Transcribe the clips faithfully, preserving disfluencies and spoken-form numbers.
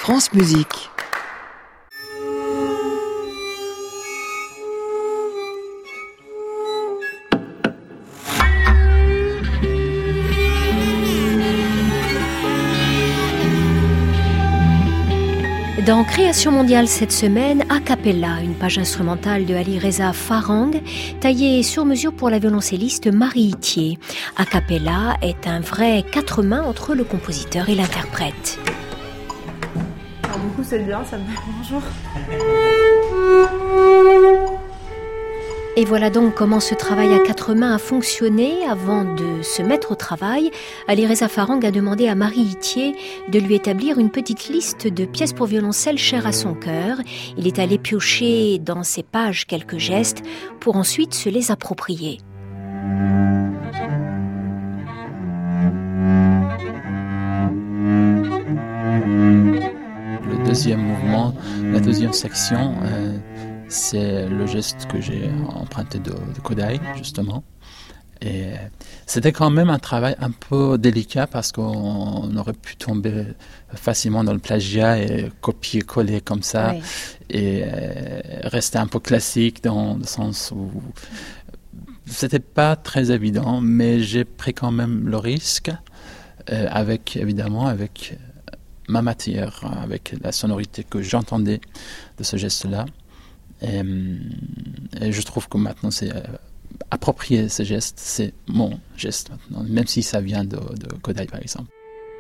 France Musique. Dans Création mondiale cette semaine, A Cappella, une page instrumentale de Alireza Farhang, taillée sur mesure pour la violoncelliste Marie Ithier. A Cappella est un vrai quatre mains entre le compositeur et l'interprète. Alors du coup c'est bien, ça me fait bonjour. Et voilà donc comment ce travail à quatre mains a fonctionné. Avant de se mettre au travail, Alireza Farhang a demandé à Marie Ithier de lui établir une petite liste de pièces pour violoncelle chères à son cœur. Il est allé piocher dans ses pages quelques gestes pour ensuite se les approprier. Le deuxième mouvement, la deuxième section, euh, c'est le geste que j'ai emprunté de, de Kodály, justement. Et c'était quand même un travail un peu délicat parce qu'on aurait pu tomber facilement dans le plagiat et copier-coller comme ça. Oui. Et euh, rester un peu classique dans le sens où c'était pas très évident, mais j'ai pris quand même le risque euh, avec, évidemment, avec ma matière, avec la sonorité que j'entendais de ce geste-là. Et, et je trouve que maintenant c'est euh, approprié ce geste, c'est mon geste maintenant, même si ça vient de, de Kodály par exemple.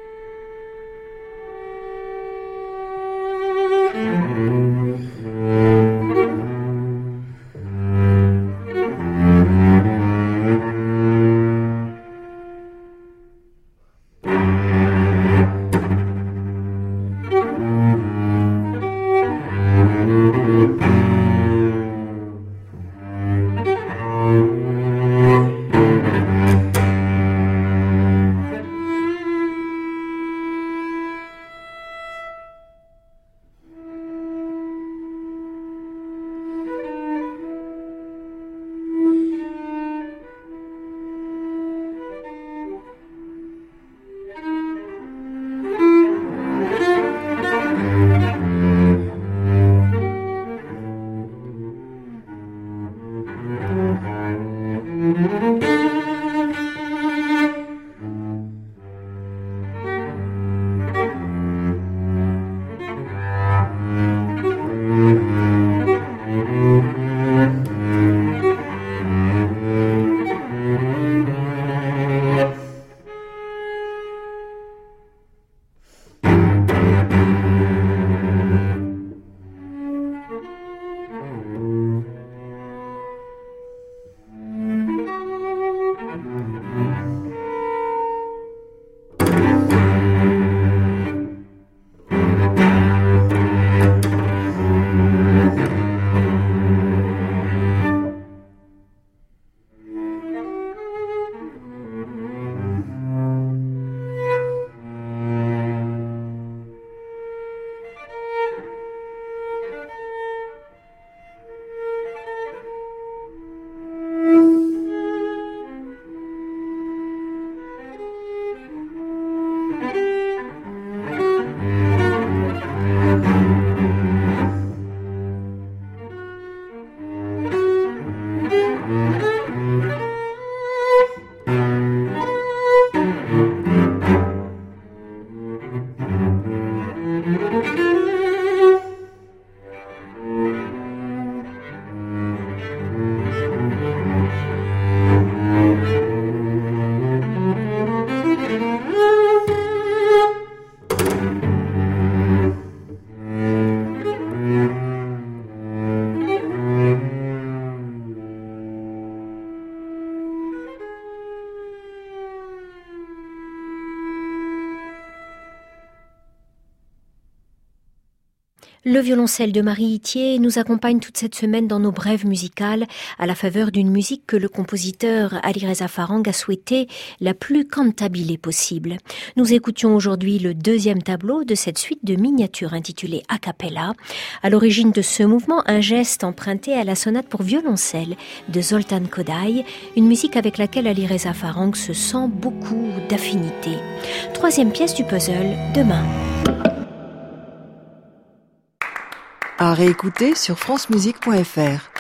Le violoncelle de Marie Ithier nous accompagne toute cette semaine dans nos brèves musicales à la faveur d'une musique que le compositeur Alireza Farhang a souhaité la plus cantabilée possible. Nous écoutions aujourd'hui le deuxième tableau de cette suite de miniatures intitulée A Cappella. À l'origine de ce mouvement, un geste emprunté à la sonate pour violoncelle de Zoltán Kodály, une musique avec laquelle Alireza Farhang se sent beaucoup d'affinité. Troisième pièce du puzzle, demain. À réécouter sur francemusique point f r.